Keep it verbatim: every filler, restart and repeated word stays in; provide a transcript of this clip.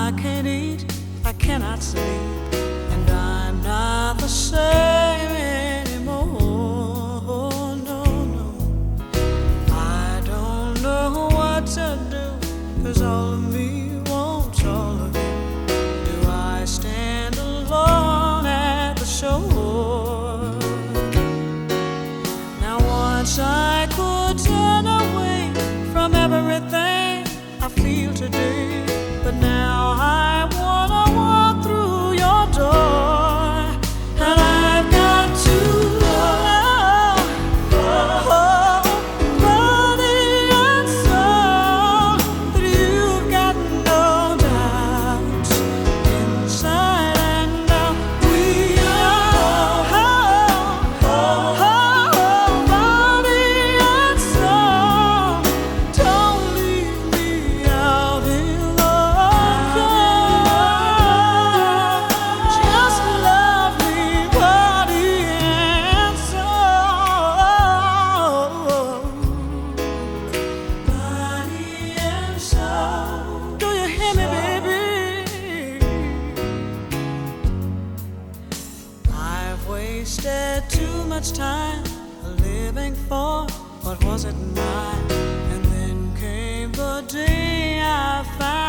I can't eat, I cannot sleep, and I'm not the same anymore. No, no, I don't know what to do, 'cause all of me wants all of you. Do I stand alone at the shore? Now once I could turn away from everything I feel today, but now I wanna walk through your door, and I've got to know, oh, body and soul, that you've got no doubts inside and out. We are, oh, oh, oh, body and soul. Don't leave me out in the cold. Just love me, body and soul. Body and soul. Do you hear me, baby? I've wasted too much time living for what wasn't mine, and then came the day I found